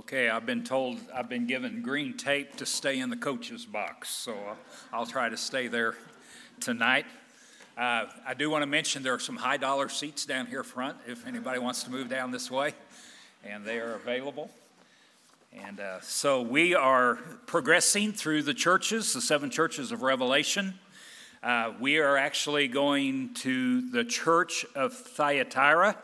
Okay, I've been told I've been given green tape to stay in the coach's box, so I'll try to stay there tonight. I do want to mention there are some high dollar seats down here front if anybody wants to move down this way, and they are available. And so we are progressing through the churches, the 7 churches of Revelation. We are actually going to the church of Thyatira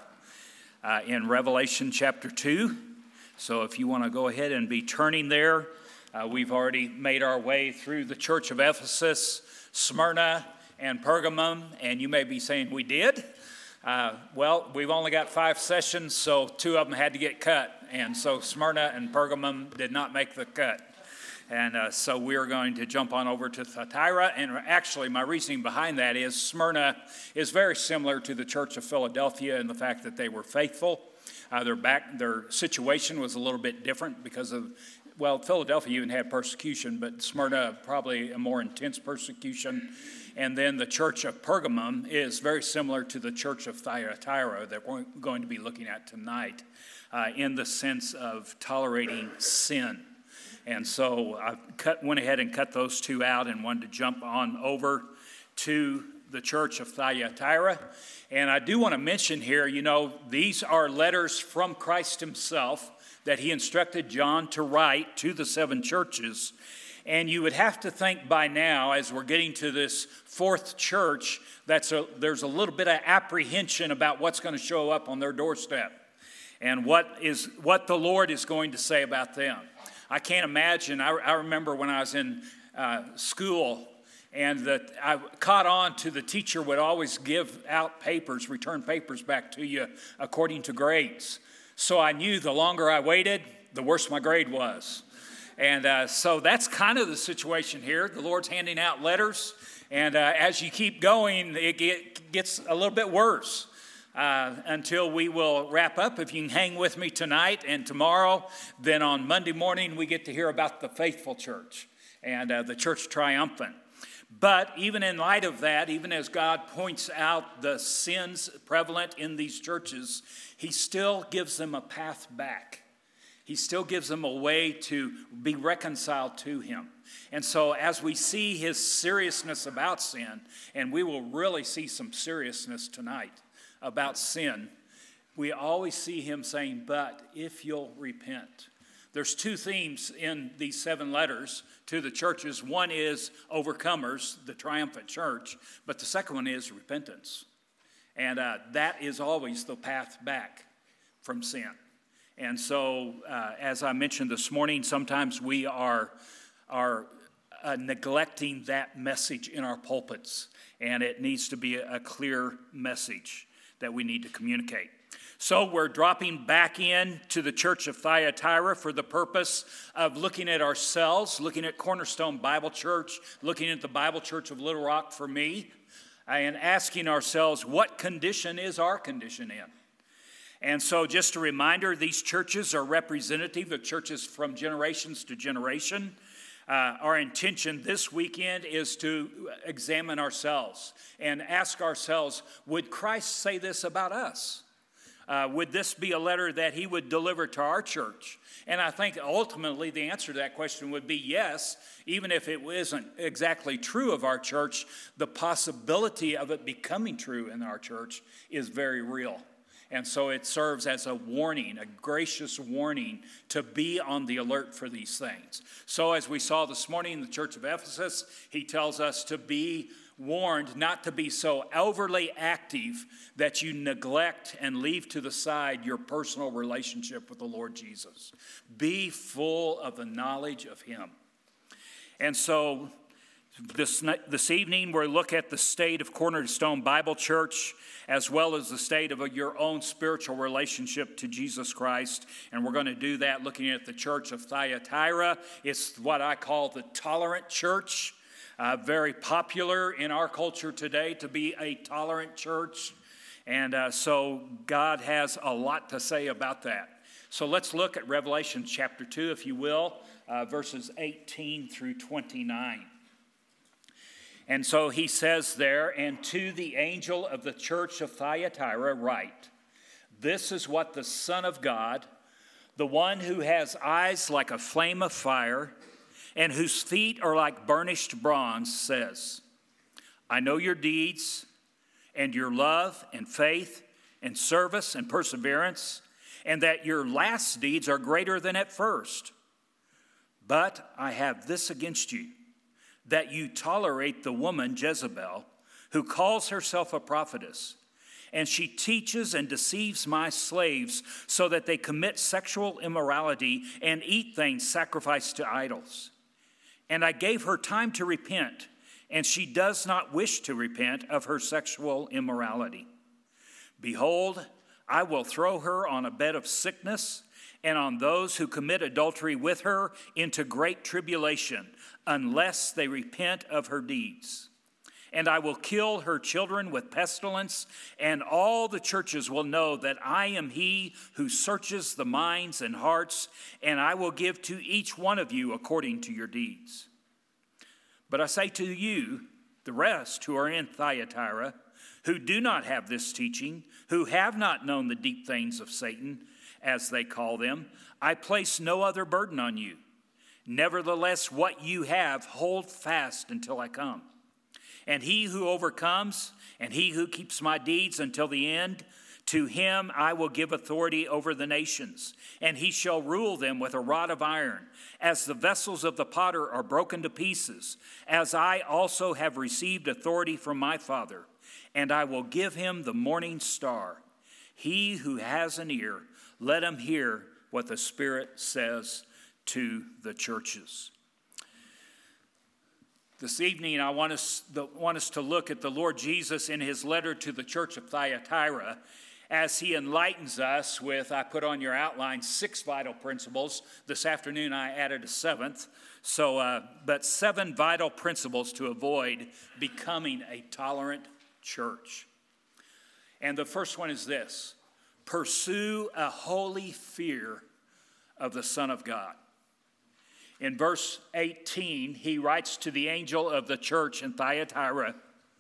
in Revelation chapter 2. So if you want to go ahead and be turning there, we've already made our way through the church of Ephesus, Smyrna, and Pergamum, and you may be saying, we did? Well, we've only got 5 sessions, so 2 of them had to get cut, and so Smyrna and Pergamum did not make the cut. And so we're going to jump on over to Thyatira, and actually my reasoning behind that is Smyrna is very similar to the church of Philadelphia in the fact that they were faithful. Their situation was a little bit different because of, well, Philadelphia even had persecution, but Smyrna probably a more intense persecution. And then the church of Pergamum is very similar to the church of Thyatira that we're going to be looking at tonight in the sense of tolerating sin. And so I went ahead and cut those 2 out and wanted to jump on over to the church of Thyatira. And I do want to mention here, these are letters from Christ himself that he instructed John to write to the 7 churches. And you would have to think by now, as we're getting to this 4th church, there's a little bit of apprehension about what's going to show up on their doorstep and what the Lord is going to say about them. I can't imagine. I remember when I was in school, and that I caught on to the teacher would always give out papers, return papers back to you according to grades. So I knew the longer I waited, the worse my grade was. And so that's kind of the situation here. The Lord's handing out letters, and as you keep going, it gets a little bit worse until we will wrap up. If you can hang with me tonight and tomorrow, then on Monday morning we get to hear about the faithful church and the church triumphant. But even in light of that, even as God points out the sins prevalent in these churches, he still gives them a path back. He still gives them a way to be reconciled to him. And so as we see his seriousness about sin, and we will really see some seriousness tonight about sin, we always see him saying, but if you'll repent. There's 2 themes in these 7 letters to the churches. One is overcomers, the triumphant church, but the second one is repentance. And that is always the path back from sin. And so, as I mentioned this morning, sometimes we are neglecting that message in our pulpits, and it needs to be a clear message that we need to communicate. So we're dropping back in to the church of Thyatira for the purpose of looking at ourselves, looking at Cornerstone Bible Church, looking at the Bible Church of Little Rock for me, and asking ourselves, what condition is our condition in? And so just a reminder, these churches are representative of churches from generations to generation. Our intention this weekend is to examine ourselves and ask ourselves, would Christ say this about us? Would this be a letter that he would deliver to our church? And I think ultimately the answer to that question would be yes, even if it isn't exactly true of our church, the possibility of it becoming true in our church is very real. And so it serves as a warning, a gracious warning to be on the alert for these things. So as we saw this morning in the church of Ephesus, he tells us to be warned not to be so overly active that you neglect and leave to the side your personal relationship with the Lord Jesus. Be full of the knowledge of him. And so this evening we'll look at the state of Cornerstone Bible Church as well as the state of your own spiritual relationship to Jesus Christ. And we're going to do that looking at the church of Thyatira. It's what I call the tolerant church. Very popular in our culture today to be a tolerant church. And so God has a lot to say about that. So let's look at Revelation chapter 2, if you will, verses 18 through 29. And so he says there, and to the angel of the church of Thyatira write, this is what the Son of God, the one who has eyes like a flame of fire and whose feet are like burnished bronze, says, I know your deeds and your love and faith and service and perseverance, and that your last deeds are greater than at first. But I have this against you, that you tolerate the woman Jezebel, who calls herself a prophetess, and she teaches and deceives my slaves so that they commit sexual immorality and eat things sacrificed to idols. And I gave her time to repent, and she does not wish to repent of her sexual immorality. Behold, I will throw her on a bed of sickness, and on those who commit adultery with her into great tribulation, unless they repent of her deeds. And I will kill her children with pestilence, and all the churches will know that I am he who searches the minds and hearts, and I will give to each one of you according to your deeds. But I say to you, the rest who are in Thyatira, who do not have this teaching, who have not known the deep things of Satan, as they call them, I place no other burden on you. Nevertheless, what you have, hold fast until I come. And he who overcomes, and he who keeps my deeds until the end, to him I will give authority over the nations, and he shall rule them with a rod of iron, as the vessels of the potter are broken to pieces, as I also have received authority from my Father, and I will give him the morning star. He who has an ear, let him hear what the Spirit says to the churches. This evening, I want us to look at the Lord Jesus in his letter to the church of Thyatira as he enlightens us with, I put on your outline, 6 vital principles. This afternoon, I added a 7th. But 7 vital principles to avoid becoming a tolerant church. And the first one is this: pursue a holy fear of the Son of God. In verse 18, he writes to the angel of the church in Thyatira.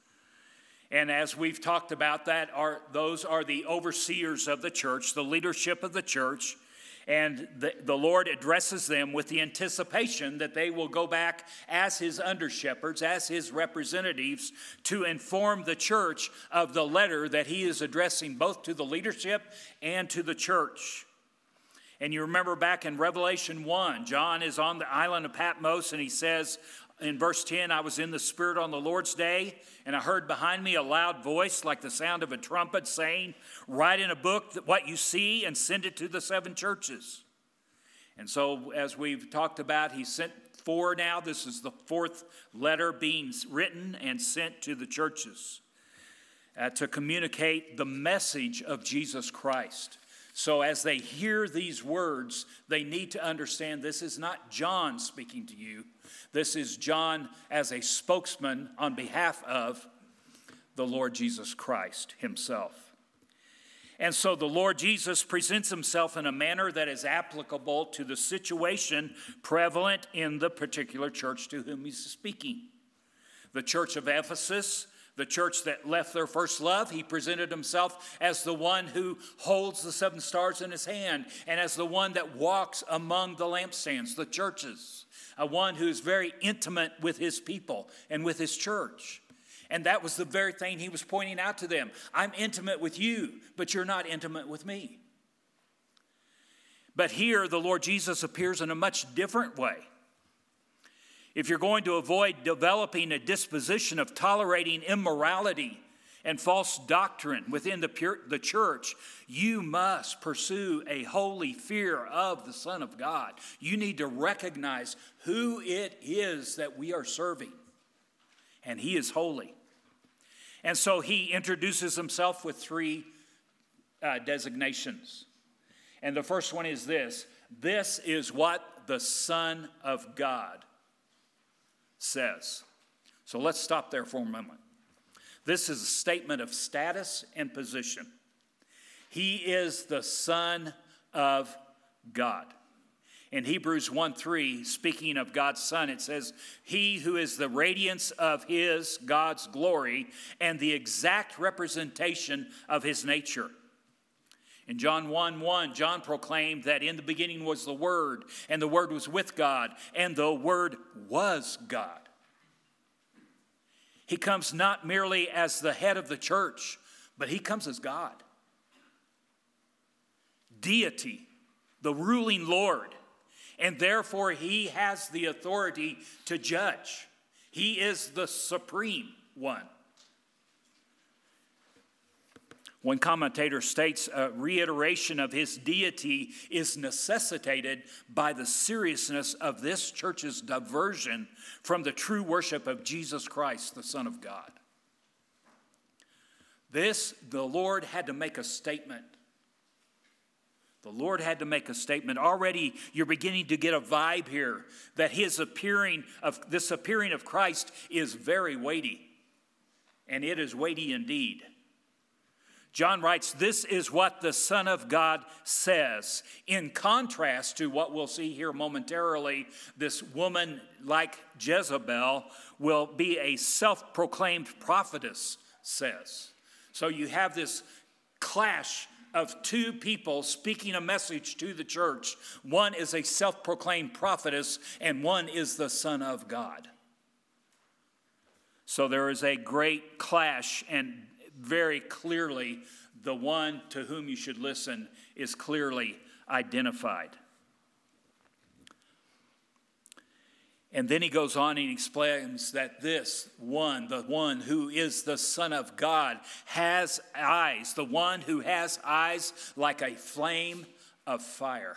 And as we've talked about, those are the overseers of the church, the leadership of the church. And the Lord addresses them with the anticipation that they will go back as his under-shepherds, as his representatives, to inform the church of the letter that he is addressing both to the leadership and to the church. And you remember back in Revelation 1, John is on the island of Patmos, and he says in verse 10, I was in the Spirit on the Lord's day, and I heard behind me a loud voice like the sound of a trumpet saying, write in a book what you see and send it to the 7 churches. And so as we've talked about, he sent 4 now. This is the 4th letter being written and sent to the churches to communicate the message of Jesus Christ. So as they hear these words, they need to understand this is not John speaking to you. This is John as a spokesman on behalf of the Lord Jesus Christ himself. And so the Lord Jesus presents himself in a manner that is applicable to the situation prevalent in the particular church to whom he's speaking. The church of Ephesus, the church that left their first love, he presented himself as the one who holds the 7 stars in his hand and as the one that walks among the lampstands, the churches, a one who is very intimate with his people and with his church. And that was the very thing he was pointing out to them. I'm intimate with you, but you're not intimate with me. But here the Lord Jesus appears in a much different way. If you're going to avoid developing a disposition of tolerating immorality and false doctrine within the church, you must pursue a holy fear of the Son of God. You need to recognize who it is that we are serving, and he is holy. And so he introduces himself with 3 designations. And the first one is this: this is what the Son of God says. So let's stop there for a moment. This is a statement of status and position. He is the Son of God. In Hebrews 1:3, speaking of God's Son, it says, he who is the radiance of his, God's glory, and the exact representation of his nature. In John 1:1, John proclaimed that in the beginning was the Word, and the Word was with God, and the Word was God. He comes not merely as the head of the church, but he comes as God. Deity, the ruling Lord, and therefore he has the authority to judge. He is the supreme one. One commentator states a reiteration of his deity is necessitated by the seriousness of this church's diversion from the true worship of Jesus Christ, the Son of God. The Lord had to make a statement. The Lord had to make a statement. Already you're beginning to get a vibe here that this appearing of Christ is very weighty. And it is weighty indeed. John writes, this is what the Son of God says. In contrast to what we'll see here momentarily, this woman like Jezebel will be a self-proclaimed prophetess, says. So you have this clash of two people speaking a message to the church. One is a self-proclaimed prophetess, and one is the Son of God. So there is a great clash, and very clearly, the one to whom you should listen is clearly identified. And then he goes on and explains that this one, the one who is the Son of God, has eyes, the one who has eyes like a flame of fire.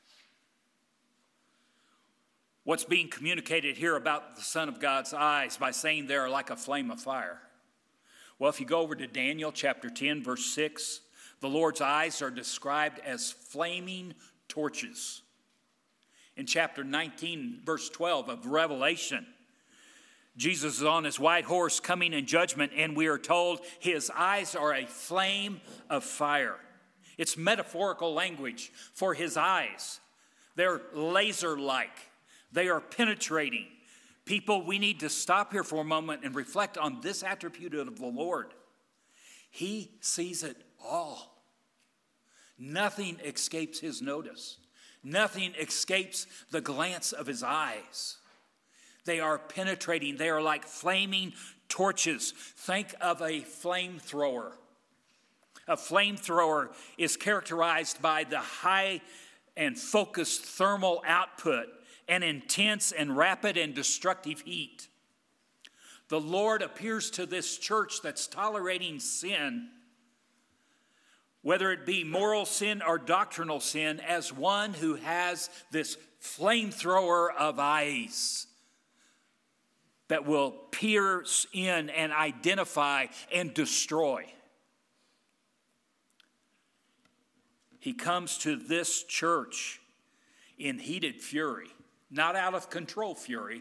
What's being communicated here about the Son of God's eyes by saying they are like a flame of fire? Well, if you go over to Daniel chapter 10, verse 6, the Lord's eyes are described as flaming torches. In chapter 19, verse 12 of Revelation, Jesus is on his white horse coming in judgment, and we are told his eyes are a flame of fire. It's metaphorical language for his eyes. They're laser-like. They are penetrating. People, we need to stop here for a moment and reflect on this attribute of the Lord. He sees it all. Nothing escapes his notice. Nothing escapes the glance of his eyes. They are penetrating. They are like flaming torches. Think of a flamethrower. A flamethrower is characterized by the high and focused thermal output and intense and rapid and destructive heat. The Lord appears to this church that's tolerating sin, whether it be moral sin or doctrinal sin, as one who has this flamethrower of eyes that will pierce in and identify and destroy. He comes to this church in heated fury. Not out of controlled fury,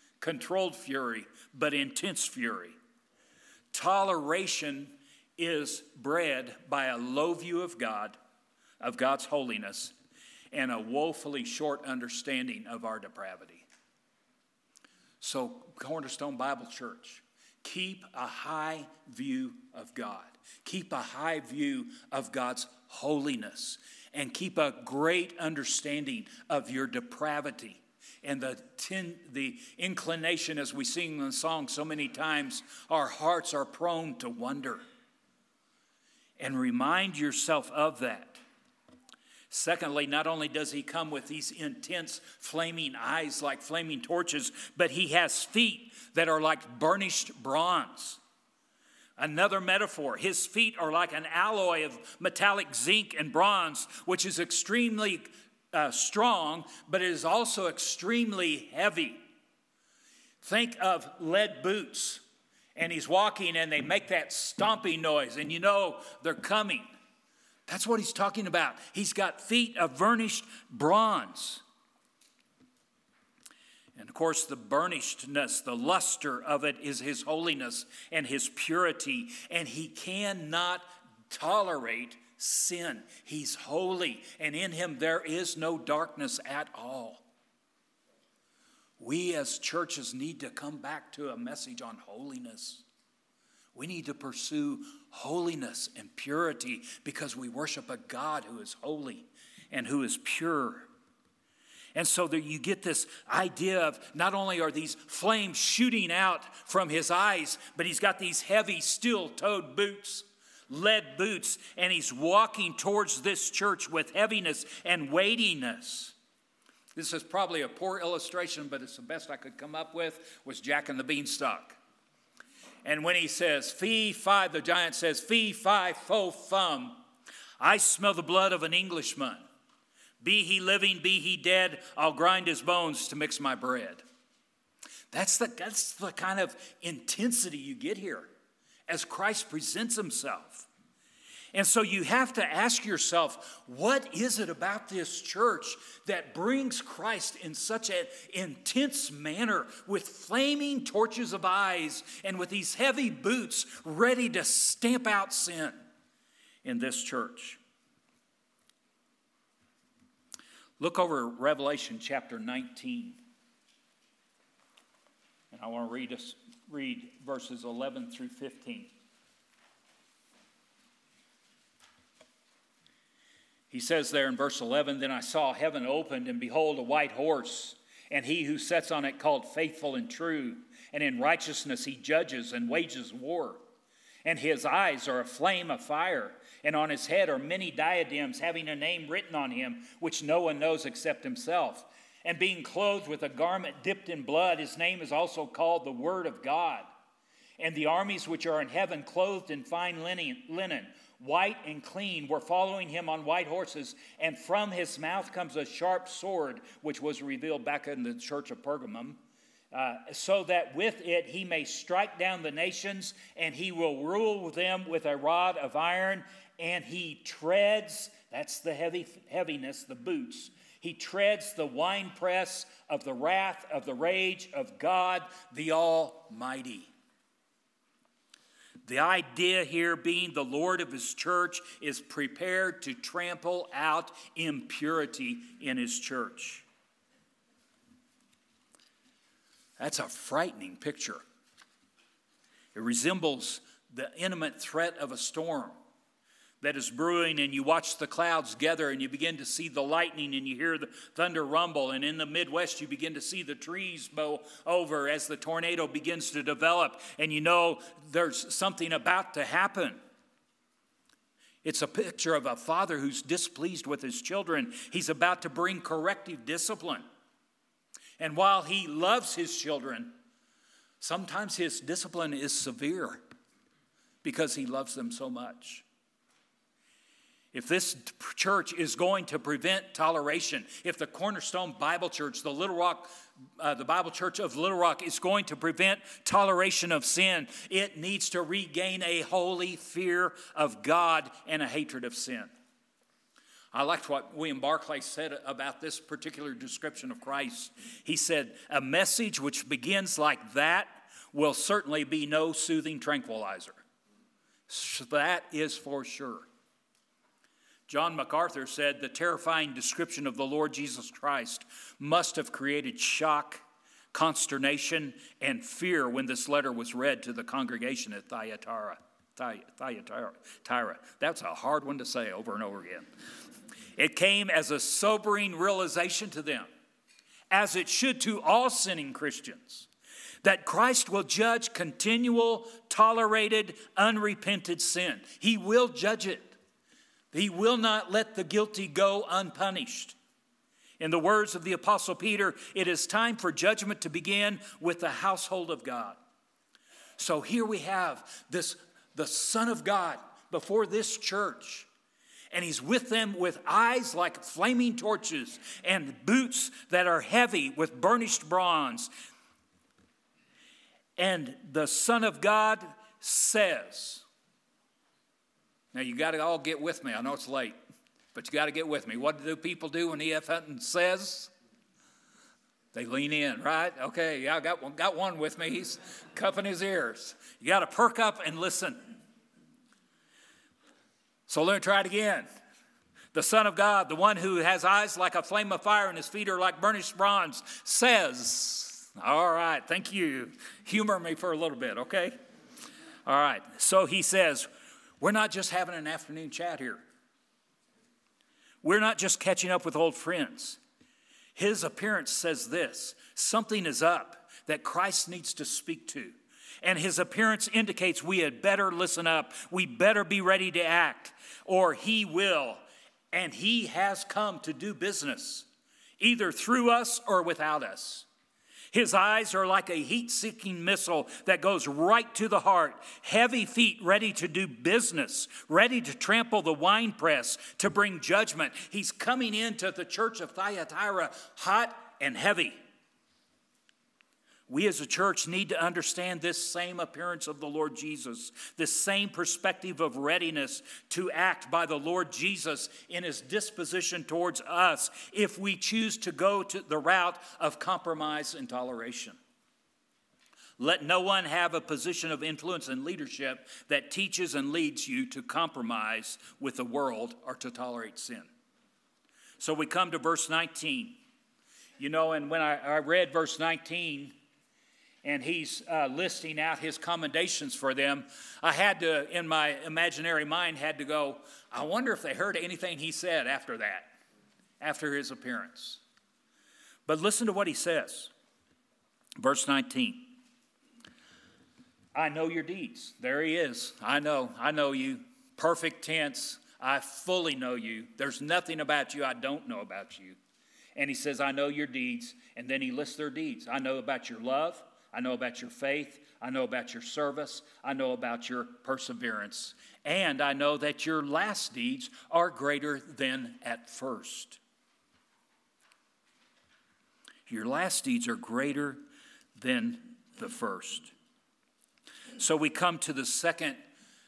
but intense fury. Toleration is bred by a low view of God, of God's holiness, and a woefully short understanding of our depravity. So, Cornerstone Bible Church, keep a high view of God. Keep a high view of God's holiness, and keep a great understanding of your depravity. And the inclination, as we sing the song so many times, our hearts are prone to wonder. And remind yourself of that. Secondly, not only does he come with these intense flaming eyes like flaming torches, but he has feet that are like burnished bronze. Another metaphor, his feet are like an alloy of metallic zinc and bronze, which is extremely strong, but it is also extremely heavy. Think of lead boots, and he's walking and they make that stomping noise, and you know they're coming. That's what he's talking about. He's got feet of burnished bronze. And of course, the burnishedness, the luster of it is his holiness and his purity, and he cannot tolerate sin. He's holy, and in him there is no darkness at all. We as churches need to come back to a message on holiness. We need to pursue holiness and purity because we worship a God who is holy and who is pure. And so there you get this idea of not only are these flames shooting out from his eyes, but he's got these heavy steel-toed boots, lead boots, and he's walking towards this church with heaviness and weightiness. This is probably a poor illustration, but it's the best I could come up with, was Jack and the Beanstalk. And when he says, fee, fi, the giant says, fee, fi, fo, fum, I smell the blood of an Englishman. Be he living, be he dead, I'll grind his bones to mix my bread. That's the kind of intensity you get here as Christ presents himself. And so you have to ask yourself, what is it about this church that brings Christ in such an intense manner with flaming torches of eyes and with these heavy boots ready to stamp out sin in this church? Look over Revelation chapter 19. And I want to read verses 11 through 15. He says there in verse 11, then I saw heaven opened, and behold, a white horse, and he who sits on it called Faithful and True, and in righteousness he judges and wages war. And his eyes are a flame of fire, and on his head are many diadems having a name written on him, which no one knows except himself. And being clothed with a garment dipped in blood, his name is also called the Word of God. And the armies which are in heaven, clothed in fine linen, white and clean, were following him on white horses, and from his mouth comes a sharp sword, which was revealed back in the church of Pergamum, so that with it he may strike down the nations, and he will rule them with a rod of iron, and he treads, that's the heaviness, the boots, he treads the winepress of the wrath of the rage of God the Almighty. The idea here being the Lord of his church is prepared to trample out impurity in his church. That's a frightening picture. It resembles the imminent threat of a storm that is brewing, and you watch the clouds gather and you begin to see the lightning and you hear the thunder rumble, and in the Midwest you begin to see the trees bow over as the tornado begins to develop, and you know there's something about to happen. It's a picture of a father who's displeased with his children. He's about to bring corrective discipline. And while he loves his children, sometimes his discipline is severe because he loves them so much. If this church is going to prevent toleration, if the Cornerstone Bible Church, the Bible Church of Little Rock is going to prevent toleration of sin, it needs to regain a holy fear of God and a hatred of sin. I liked what William Barclay said about this particular description of Christ. He said, a message which begins like that will certainly be no soothing tranquilizer. So that is for sure. John MacArthur said the terrifying description of the Lord Jesus Christ must have created shock, consternation, and fear when this letter was read to the congregation at Thyatira. That's a hard one to say over and over again. It came as a sobering realization to them, as it should to all sinning Christians, that Christ will judge continual, tolerated, unrepented sin. He will judge it. He will not let the guilty go unpunished. In the words of the Apostle Peter, it is time for judgment to begin with the household of God. So here we have the Son of God before this church. And he's with them with eyes like flaming torches and boots that are heavy with burnished bronze. And the Son of God says, now you got to all get with me. I know it's late, but you got to get with me. What do people do when E.F. Hutton says? They lean in, right? Okay, yeah, I got one with me. He's cupping his ears. You got to perk up and listen. So let me try it again. The Son of God, the one who has eyes like a flame of fire and his feet are like burnished bronze, says, all right, thank you. Humor me for a little bit, okay? All right, so he says, we're not just having an afternoon chat here. We're not just catching up with old friends. His appearance says this: something is up that Christ needs to speak to. And his appearance indicates we had better listen up. We better be ready to act, or he will. And he has come to do business, either through us or without us. His eyes are like a heat-seeking missile that goes right to the heart. Heavy feet ready to do business, ready to trample the winepress, to bring judgment. He's coming into the church of Thyatira hot and heavy. We as a church need to understand this same appearance of the Lord Jesus, this same perspective of readiness to act by the Lord Jesus in his disposition towards us if we choose to go to the route of compromise and toleration. Let no one have a position of influence and leadership that teaches and leads you to compromise with the world or to tolerate sin. So we come to verse 19. You know, and when I read verse 19, and he's listing out his commendations for them, I had to, in my imaginary mind, had to go, I wonder if they heard anything he said after that, after his appearance. But listen to what he says. Verse 19. I know your deeds. There he is. I know you. Perfect tense. I fully know you. There's nothing about you I don't know about you. And he says, I know your deeds. And then he lists their deeds. I know about your love. I know about your faith. I know about your service. I know about your perseverance. And I know that your last deeds are greater than at first. Your last deeds are greater than the first. So we come to the second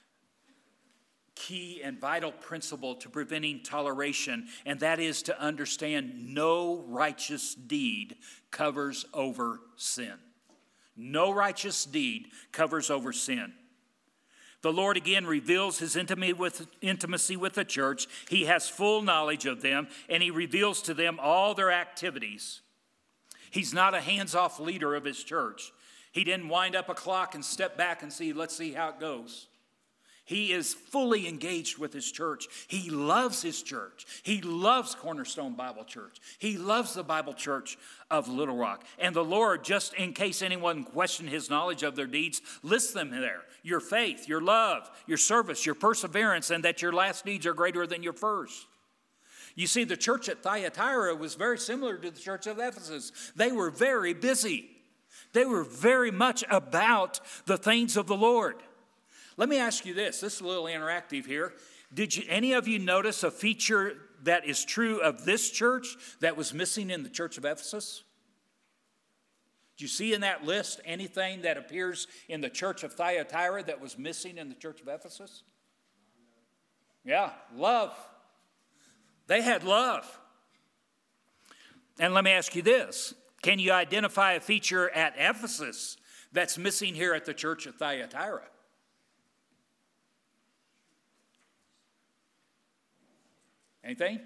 key and vital principle to preventing toleration, and that is to understand no righteous deed covers over sin. No righteous deed covers over sin. The Lord again reveals his intimacy with the church. He has full knowledge of them, and he reveals to them all their activities. He's not a hands-off leader of his church. He didn't wind up a clock and step back and let's see how it goes. He is fully engaged with his church. He loves his church. He loves Cornerstone Bible Church. He loves the Bible Church of Little Rock. And the Lord, just in case anyone questioned his knowledge of their deeds, lists them there. Your faith, your love, your service, your perseverance, and that your last deeds are greater than your first. You see, the church at Thyatira was very similar to the church of Ephesus. They were very busy. They were very much about the things of the Lord. Let me ask you this. This is a little interactive here. Did any of you notice a feature that is true of this church that was missing in the church of Ephesus? Did you see in that list anything that appears in the church of Thyatira that was missing in the church of Ephesus? Yeah, love. They had love. And let me ask you this. Can you identify a feature at Ephesus that's missing here at the church of Thyatira? Anything?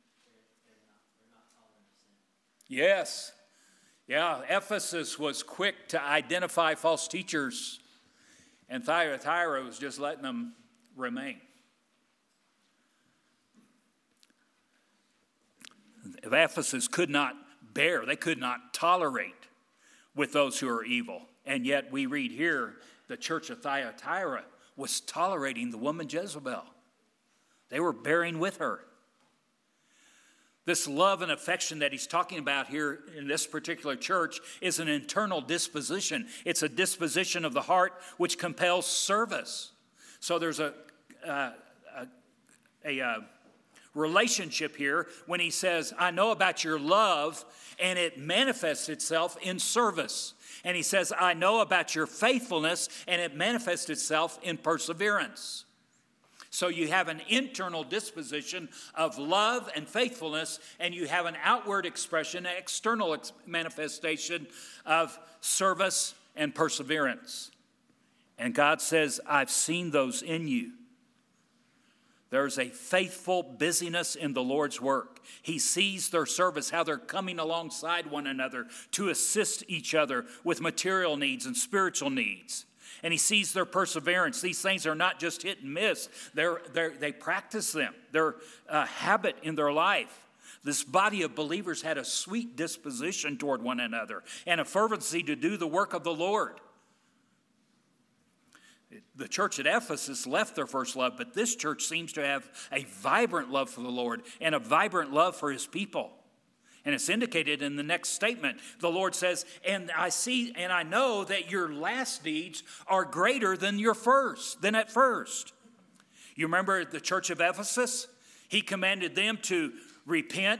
Yes. Yeah, Ephesus was quick to identify false teachers, and Thyatira was just letting them remain. Ephesus could not bear, they could not tolerate with those who are evil. And yet we read here, the church of Thyatira was tolerating the woman Jezebel. They were bearing with her. This love and affection that he's talking about here in this particular church is an internal disposition. It's a disposition of the heart which compels service. So there's a relationship here when he says, I know about your love, and it manifests itself in service. And he says, I know about your faithfulness, and it manifests itself in perseverance. So you have an internal disposition of love and faithfulness, and you have an outward expression, an external manifestation of service and perseverance. And God says, I've seen those in you. There's a faithful busyness in the Lord's work. He sees their service, how they're coming alongside one another to assist each other with material needs and spiritual needs. And he sees their perseverance. These things are not just hit and miss. They practice them. They're a habit in their life. This body of believers had a sweet disposition toward one another and a fervency to do the work of the Lord. The church at Ephesus left their first love, but this church seems to have a vibrant love for the Lord and a vibrant love for his people. And it's indicated in the next statement. The Lord says, and I see and I know that your last deeds are greater than at first. You remember the church of Ephesus? He commanded them to repent,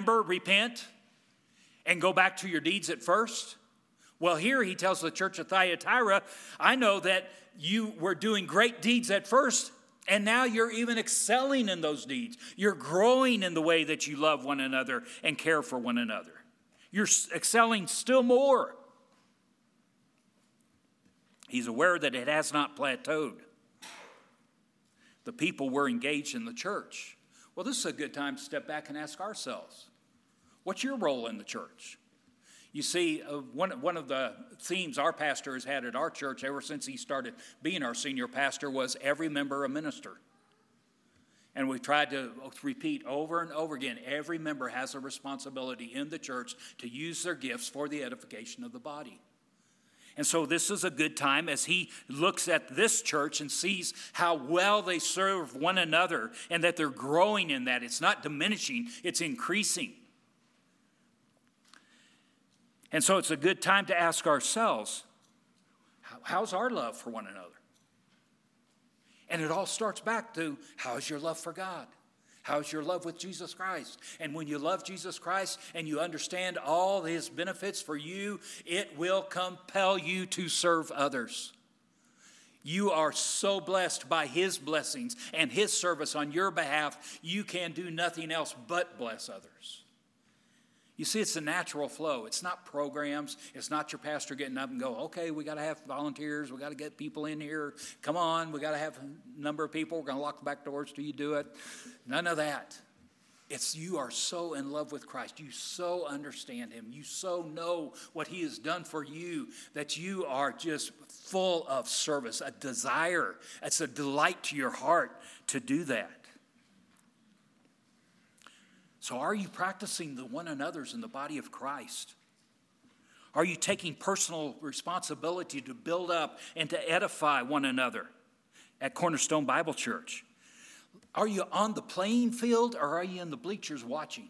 and go back to your deeds at first. Well, here he tells the church of Thyatira, I know that you were doing great deeds at first, and now you're even excelling in those deeds. You're growing in the way that you love one another and care for one another. You're excelling still more. He's aware that it has not plateaued. The people were engaged in the church. Well, this is a good time to step back and ask ourselves, what's your role in the church? You see, one of the themes our pastor has had at our church ever since he started being our senior pastor was every member a minister. And we tried to repeat over and over again, every member has a responsibility in the church to use their gifts for the edification of the body. And so this is a good time as he looks at this church and sees how well they serve one another and that they're growing in that. It's not diminishing, it's increasing. And so it's a good time to ask ourselves, how's our love for one another? And it all starts back to, how's your love for God? How's your love with Jesus Christ? And when you love Jesus Christ and you understand all his benefits for you, it will compel you to serve others. You are so blessed by his blessings and his service on your behalf, you can do nothing else but bless others. You see, it's a natural flow. It's not programs. It's not your pastor getting up and go, okay, we got to have volunteers. We got to get people in here. Come on, we got to have a number of people. We're going to lock the back doors till you do it. None of that. It's you are so in love with Christ. You so understand him. You so know what he has done for you that you are just full of service, a desire. It's a delight to your heart to do that. So are you practicing the one another's in the body of Christ? Are you taking personal responsibility to build up and to edify one another at Cornerstone Bible Church? Are you on the playing field or are you in the bleachers watching?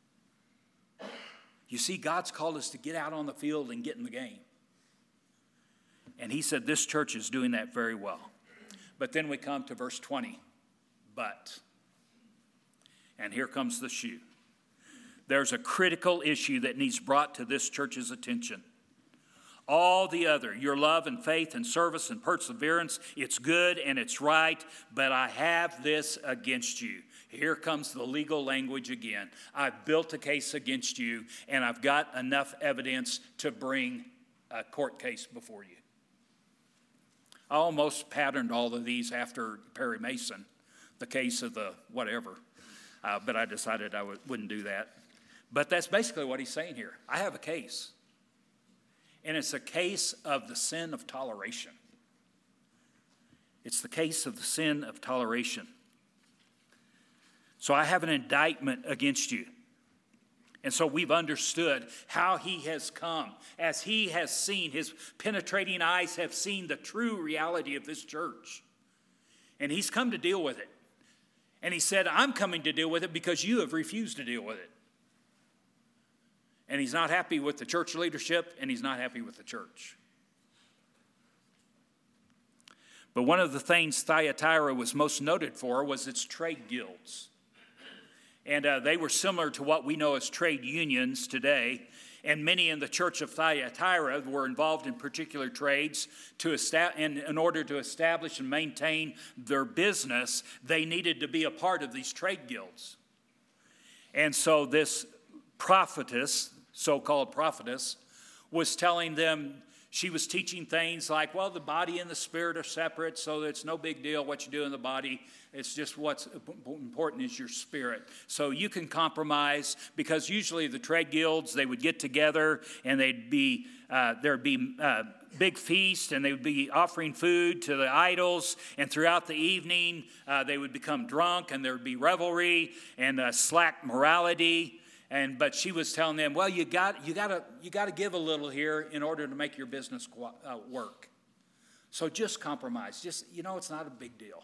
You see, God's called us to get out on the field and get in the game. And he said this church is doing that very well. But then we come to verse 20. But. And here comes the shoe. There's a critical issue that needs brought to this church's attention. All the other, your love and faith and service and perseverance, it's good and it's right, but I have this against you. Here comes the legal language again. I've built a case against you, and I've got enough evidence to bring a court case before you. I almost patterned all of these after Perry Mason, the case of the whatever. But I decided I wouldn't do that. But that's basically what he's saying here. I have a case. And it's a case of the sin of toleration. It's the case of the sin of toleration. So I have an indictment against you. And so we've understood how he has come. As he has seen, his penetrating eyes have seen the true reality of this church. And he's come to deal with it. And he said, I'm coming to deal with it because you have refused to deal with it. And he's not happy with the church leadership, and he's not happy with the church. But one of the things Thyatira was most noted for was its trade guilds. And they were similar to what we know as trade unions today. And many in the church of Thyatira were involved in particular trades in order to establish and maintain their business, they needed to be a part of these trade guilds. And so this prophetess, so-called prophetess, was telling them She was teaching things like, well, the body and the spirit are separate, so it's no big deal what you do in the body. It's just what's important is your spirit. So you can compromise, because usually the trade guilds, they would get together and there'd be big feast, and they would be offering food to the idols. And throughout the evening, they would become drunk, and there would be revelry and slack morality. But she was telling them, well, you got to give a little here in order to make your business work. So just compromise. Just, it's not a big deal.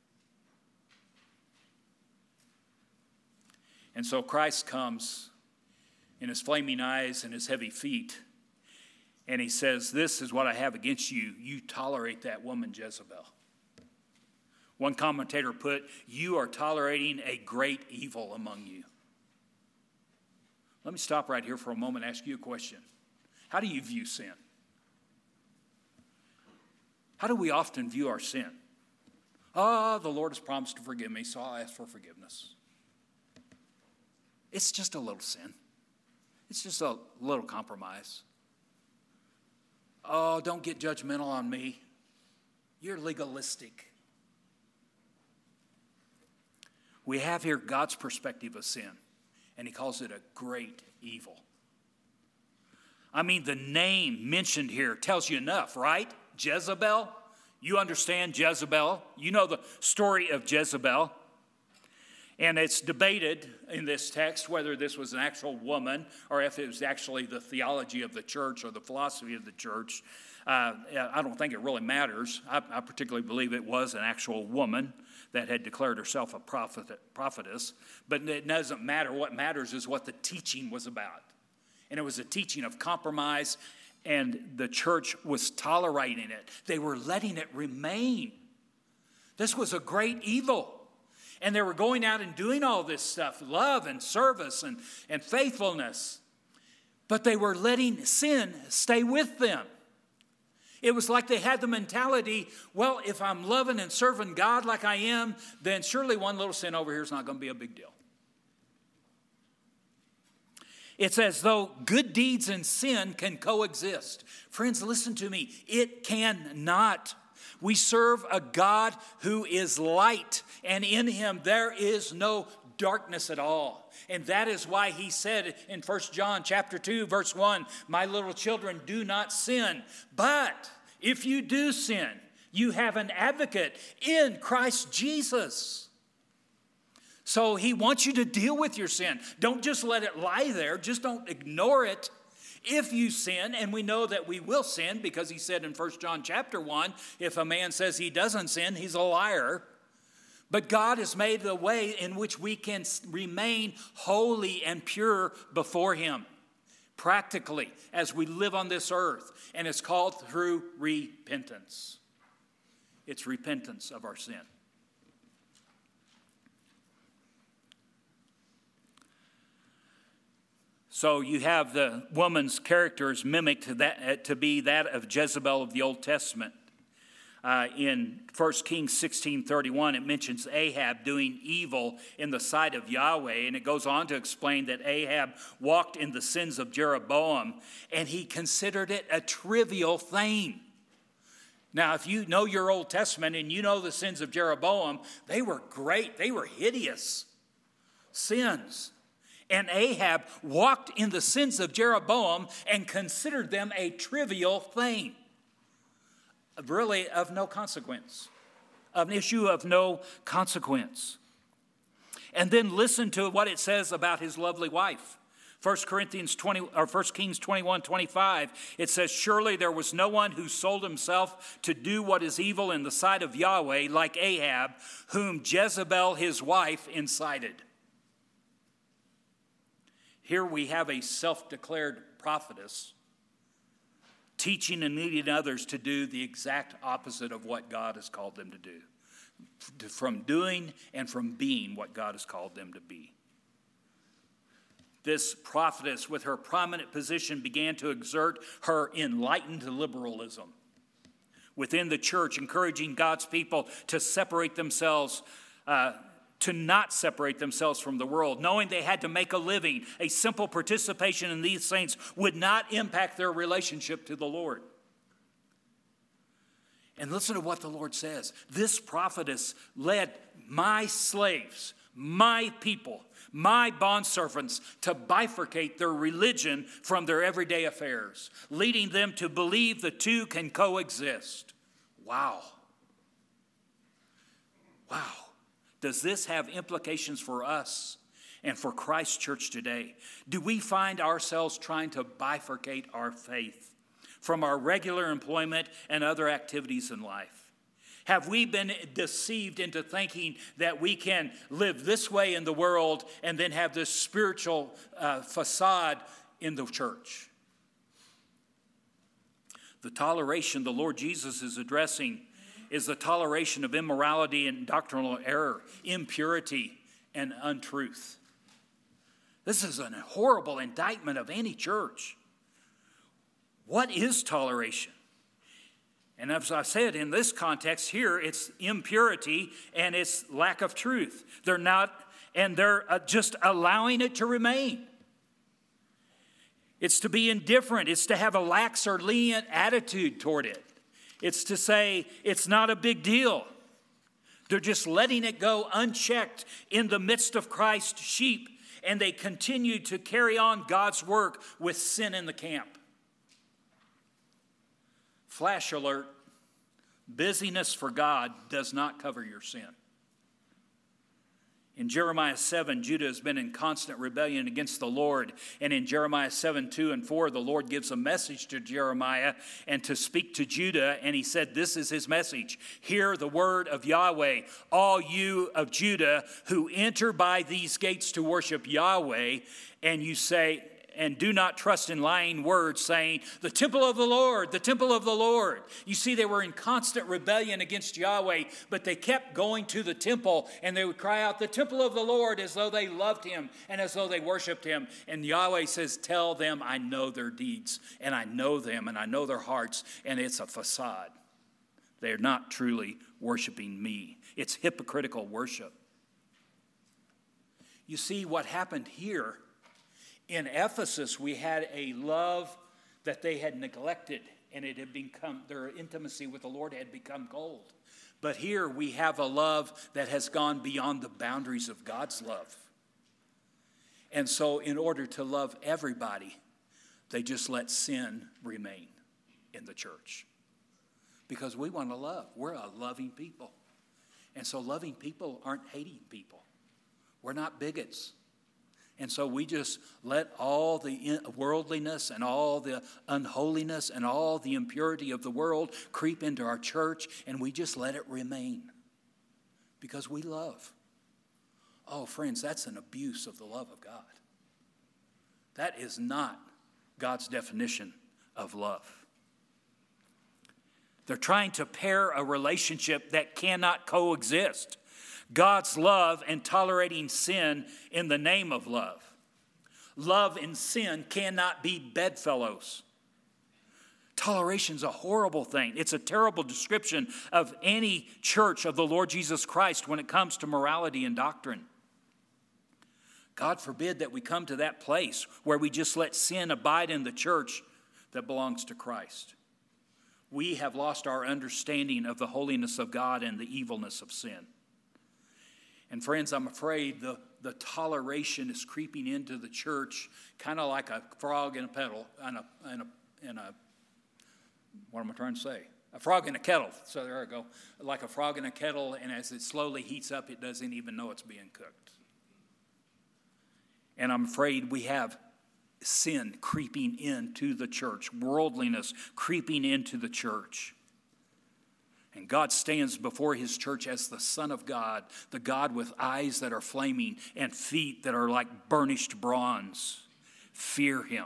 And so Christ comes in his flaming eyes and his heavy feet, and he says, this is what I have against you. You tolerate that woman Jezebel. One commentator put, you are tolerating a great evil among you. Let me stop right here for a moment and ask you a question. How do you view sin? How do we often view our sin? The Lord has promised to forgive me, so I'll ask for forgiveness. It's just a little sin. It's just a little compromise. Oh, don't get judgmental on me. You're legalistic. We have here God's perspective of sin, and he calls it a great evil. I mean, the name mentioned here tells you enough, right? Jezebel. You understand Jezebel. You know the story of Jezebel. And it's debated in this text whether this was an actual woman or if it was actually the theology of the church or the philosophy of the church. I don't think it really matters. I particularly believe it was an actual woman that had declared herself a prophetess. But it doesn't matter. What matters is what the teaching was about. And it was a teaching of compromise, and the church was tolerating it. They were letting it remain. This was a great evil. And they were going out and doing all this stuff, love and service and faithfulness. But they were letting sin stay with them. It was like they had the mentality, well, if I'm loving and serving God like I am, then surely one little sin over here is not going to be a big deal. It's as though good deeds and sin can coexist. Friends, listen to me. It cannot. We serve a God who is light, and in him there is no darkness at all. And that is why he said in 1 John chapter 2, verse 1, my little children, do not sin. But if you do sin, you have an advocate in Christ Jesus. So he wants you to deal with your sin. Don't just let it lie there. Just don't ignore it. If you sin, and we know that we will sin because he said in 1 John chapter 1, if a man says he doesn't sin, he's a liar. But God has made the way in which we can remain holy and pure before him, practically, as we live on this earth. And it's called through repentance. It's repentance of our sin. So you have the woman's characters mimicked to be that of Jezebel of the Old Testament. In 1 Kings 16:31, it mentions Ahab doing evil in the sight of Yahweh, and it goes on to explain that Ahab walked in the sins of Jeroboam, and he considered it a trivial thing. Now, if you know your Old Testament and you know the sins of Jeroboam, they were great. They were hideous sins. And Ahab walked in the sins of Jeroboam and considered them a trivial thing, really of no consequence, an issue of no consequence. And then listen to what it says about his lovely wife. 1 Kings 21:25, it says, surely there was no one who sold himself to do what is evil in the sight of Yahweh like Ahab, whom Jezebel his wife incited. Here we have a self-declared prophetess teaching and leading others to do the exact opposite of what God has called them to do. From doing and from being what God has called them to be. This prophetess, with her prominent position, began to exert her enlightened liberalism within the church, encouraging God's people to separate themselves to not separate themselves from the world, knowing they had to make a living. A simple participation in these things would not impact their relationship to the Lord. And listen to what the Lord says. This prophetess led my slaves, my people, my bondservants to bifurcate their religion from their everyday affairs, leading them to believe the two can coexist. Wow. Wow. Does this have implications for us and for Christ's church today? Do we find ourselves trying to bifurcate our faith from our regular employment and other activities in life? Have we been deceived into thinking that we can live this way in the world and then have this spiritual facade in the church? The toleration the Lord Jesus is addressing is the toleration of immorality and doctrinal error, impurity and untruth. This is a horrible indictment of any church. What is toleration? And as I said, in this context here, it's impurity and it's lack of truth. They're just allowing it to remain. It's to be indifferent. It's to have a lax or lenient attitude toward it. It's to say it's not a big deal. They're just letting it go unchecked in the midst of Christ's sheep, and they continue to carry on God's work with sin in the camp. Flash alert, busyness for God does not cover your sin. In Jeremiah 7, Judah has been in constant rebellion against the Lord. And in Jeremiah 7, 2 and 4, the Lord gives a message to Jeremiah and to speak to Judah. And he said, this is his message. Hear the word of Yahweh, all you of Judah who enter by these gates to worship Yahweh. And you say, and do not trust in lying words, saying, the temple of the Lord, the temple of the Lord. You see, they were in constant rebellion against Yahweh, but they kept going to the temple, and they would cry out, the temple of the Lord, as though they loved him and as though they worshiped him. And Yahweh says, tell them I know their deeds, and I know them, and I know their hearts, and it's a facade. They're not truly worshiping me. It's hypocritical worship. You see, what happened here in Ephesus, we had a love that they had neglected, and it had become, their intimacy with the Lord had become cold. But here we have a love that has gone beyond the boundaries of God's love. And so in order to love everybody, they just let sin remain in the church. Because we want to love. We're a loving people. And so loving people aren't hating people. We're not bigots. And so we just let all the worldliness and all the unholiness and all the impurity of the world creep into our church, and we just let it remain because we love. Oh, friends, that's an abuse of the love of God. That is not God's definition of love. They're trying to pair a relationship that cannot coexist. God's love and tolerating sin in the name of love. Love and sin cannot be bedfellows. Toleration is a horrible thing. It's a terrible description of any church of the Lord Jesus Christ when it comes to morality and doctrine. God forbid that we come to that place where we just let sin abide in the church that belongs to Christ. We have lost our understanding of the holiness of God and the evilness of sin. And friends, I'm afraid the toleration is creeping into the church kind of like a frog in a kettle, what am I trying to say? A frog in a kettle. So there I go. Like a frog in a kettle, and as it slowly heats up, it doesn't even know it's being cooked. And I'm afraid we have sin creeping into the church, worldliness creeping into the church. And God stands before his church as the Son of God, the God with eyes that are flaming and feet that are like burnished bronze. Fear him.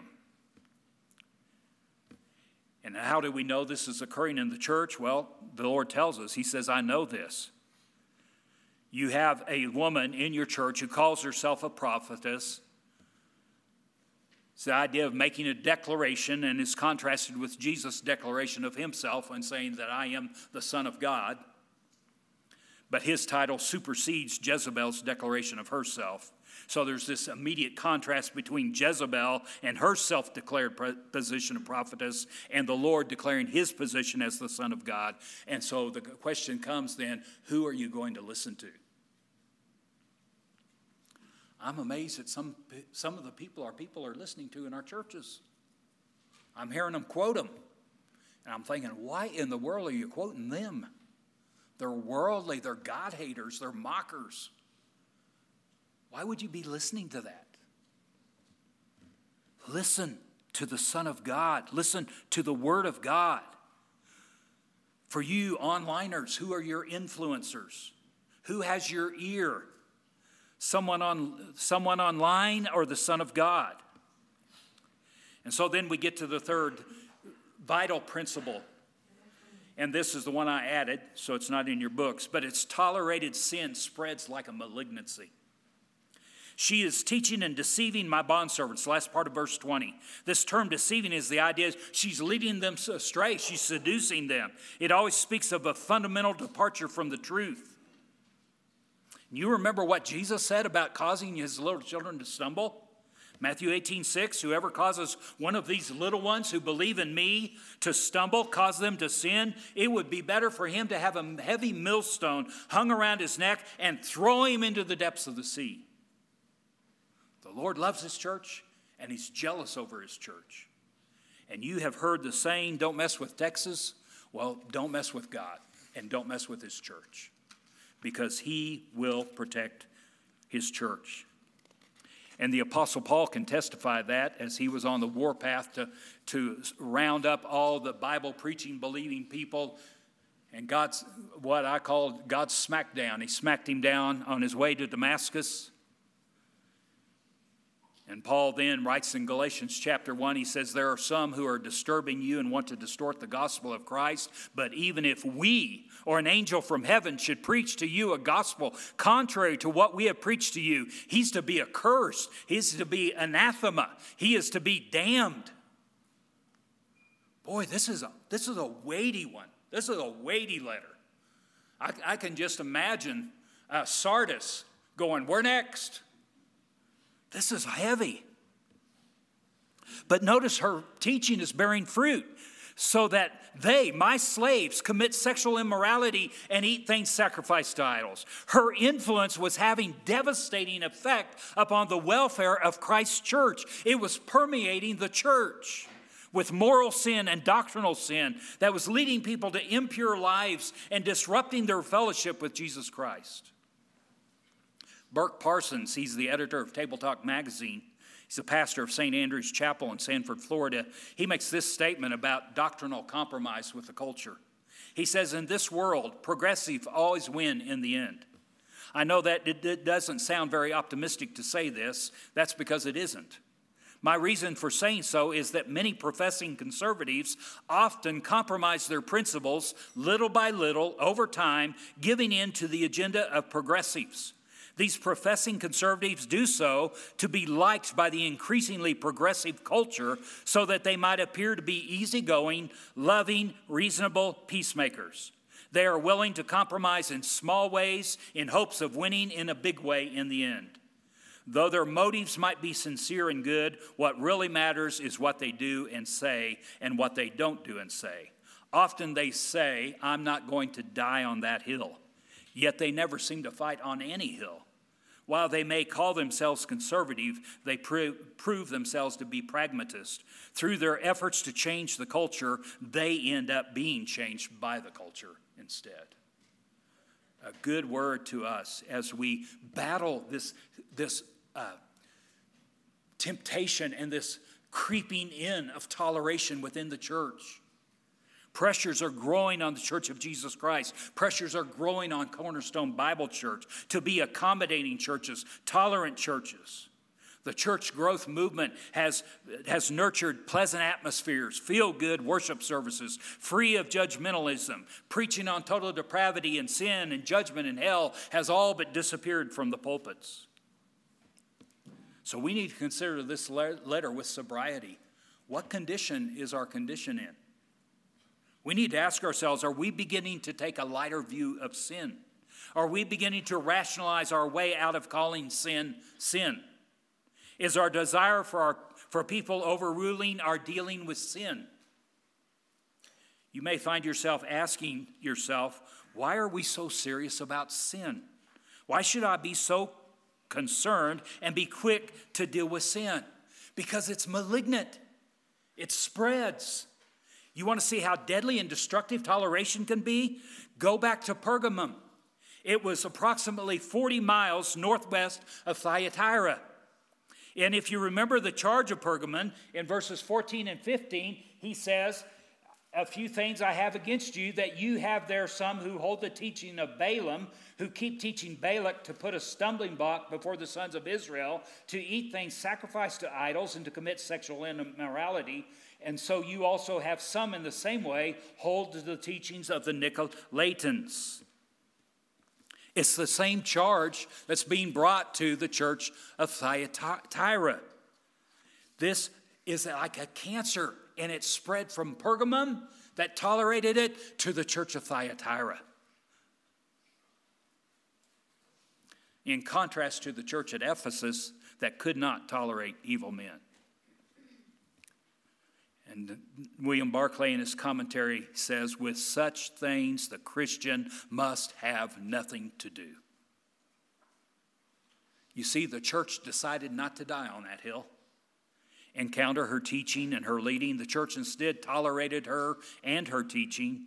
And how do we know this is occurring in the church? Well, the Lord tells us. He says, I know this. You have a woman in your church who calls herself a prophetess. It's the idea of making a declaration, and is contrasted with Jesus' declaration of himself when saying that I am the Son of God. But his title supersedes Jezebel's declaration of herself. So there's this immediate contrast between Jezebel and her self-declared position of prophetess and the Lord declaring his position as the Son of God. And so the question comes then, who are you going to listen to? I'm amazed at some of the people our people are listening to in our churches. I'm hearing them quote them. And I'm thinking, why in the world are you quoting them? They're worldly, they're God haters, they're mockers. Why would you be listening to that? Listen to the Son of God. Listen to the Word of God. For you onliners, who are your influencers? Who has your ear? Someone online or the Son of God? And so then we get to the third vital principle. And this is the one I added, so it's not in your books, but it's tolerated sin spreads like a malignancy. She is teaching and deceiving my bondservants, last part of verse 20. This term deceiving is the idea she's leading them astray. She's seducing them. It always speaks of a fundamental departure from the truth. You remember what Jesus said about causing his little children to stumble? Matthew 18:6, whoever causes one of these little ones who believe in me to stumble, cause them to sin, it would be better for him to have a heavy millstone hung around his neck and throw him into the depths of the sea. The Lord loves his church, and he's jealous over his church. And you have heard the saying, don't mess with Texas. Well, don't mess with God, and don't mess with his church, because he will protect his church. And the Apostle Paul can testify that as he was on the warpath to round up all the Bible-preaching, believing people. And God's, what I call God's smackdown. He smacked him down on his way to Damascus. And Paul then writes in Galatians chapter 1, he says, there are some who are disturbing you and want to distort the gospel of Christ. But even if we or an angel from heaven should preach to you a gospel contrary to what we have preached to you, he's to be accursed. He's to be anathema. He is to be damned. Boy, this is a weighty one. This is a weighty letter. I can just imagine Sardis going, we're next. This is heavy. But notice her teaching is bearing fruit so that they, my slaves, commit sexual immorality and eat things sacrificed to idols. Her influence was having devastating effect upon the welfare of Christ's church. It was permeating the church with moral sin and doctrinal sin that was leading people to impure lives and disrupting their fellowship with Jesus Christ. Burk Parsons, he's the editor of Table Talk magazine. He's the pastor of St. Andrew's Chapel in Sanford, Florida. He makes this statement about doctrinal compromise with the culture. He says, in this world, progressives always win in the end. I know that it doesn't sound very optimistic to say this. That's because it isn't. My reason for saying so is that many professing conservatives often compromise their principles little by little over time, giving in to the agenda of progressives. These professing conservatives do so to be liked by the increasingly progressive culture so that they might appear to be easygoing, loving, reasonable peacemakers. They are willing to compromise in small ways in hopes of winning in a big way in the end. Though their motives might be sincere and good, what really matters is what they do and say and what they don't do and say. Often they say, I'm not going to die on that hill. Yet they never seem to fight on any hill. While they may call themselves conservative, they prove themselves to be pragmatists. Through their efforts to change the culture, they end up being changed by the culture instead. A good word to us as we battle this temptation and this creeping in of toleration within the church. Pressures are growing on the Church of Jesus Christ. Pressures are growing on Cornerstone Bible Church to be accommodating churches, tolerant churches. The church growth movement has nurtured pleasant atmospheres, feel-good worship services, free of judgmentalism. Preaching on total depravity and sin and judgment and hell has all but disappeared from the pulpits. So we need to consider this letter with sobriety. What condition is our condition in? We need to ask ourselves, are we beginning to take a lighter view of sin? Are we beginning to rationalize our way out of calling sin sin? Is our desire for people overruling our dealing with sin? You may find yourself asking yourself, why are we so serious about sin? Why should I be so concerned and be quick to deal with sin? Because it's malignant. It spreads. You want to see how deadly and destructive toleration can be? Go back to Pergamum. It was approximately 40 miles northwest of Thyatira. And if you remember the charge of Pergamum, in verses 14 and 15, he says, a few things I have against you, that you have there some who hold the teaching of Balaam, who keep teaching Balak to put a stumbling block before the sons of Israel, to eat things sacrificed to idols and to commit sexual immorality. And so you also have some in the same way hold to the teachings of the Nicolaitans. It's the same charge that's being brought to the church of Thyatira. This is like a cancer, and it spread from Pergamum that tolerated it to the church of Thyatira. In contrast to the church at Ephesus that could not tolerate evil men. And William Barclay in his commentary says, with such things the Christian must have nothing to do. You see, the church decided not to die on that hill and counter her teaching and her leading. The church instead tolerated her and her teaching.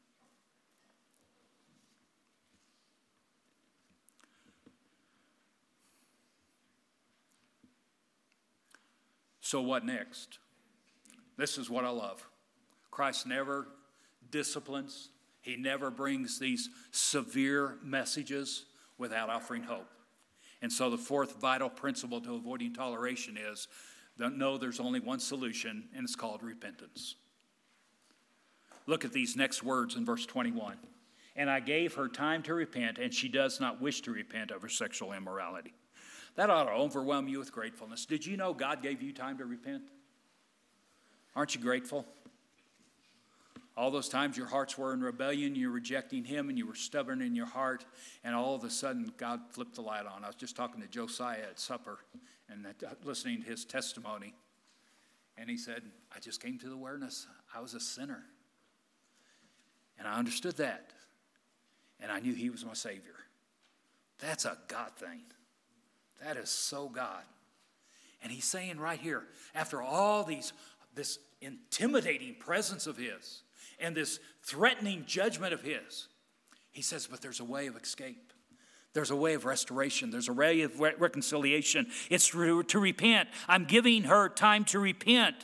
So what next? This is what I love. Christ never disciplines. He never brings these severe messages without offering hope. And so the fourth vital principle to avoiding toleration is, know there's only one solution, and it's called repentance. Look at these next words in verse 21. And I gave her time to repent, and she does not wish to repent of her sexual immorality. That ought to overwhelm you with gratefulness. Did you know God gave you time to repent? Aren't you grateful? All those times your hearts were in rebellion, you were rejecting him, and you were stubborn in your heart, and all of a sudden God flipped the light on. I was just talking to Josiah at supper and listening to his testimony. And he said, I just came to the awareness I was a sinner. And I understood that. And I knew he was my Savior. That's a God thing. That is so God. And he's saying right here, after all this intimidating presence of his and this threatening judgment of his, he says, but there's a way of escape. There's a way of restoration. There's a way of reconciliation. It's to repent. I'm giving her time to repent.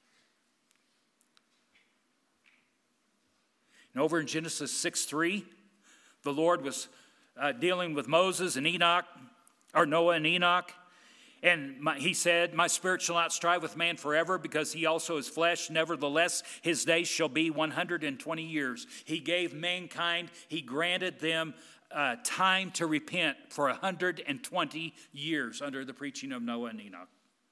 And over in Genesis 6:3, the Lord was dealing with Moses and Enoch, or Noah and Enoch. And he said, my spirit shall not strive with man forever, because he also is flesh. Nevertheless, his days shall be 120 years. He gave mankind, he granted them time to repent for 120 years under the preaching of Noah and Enoch.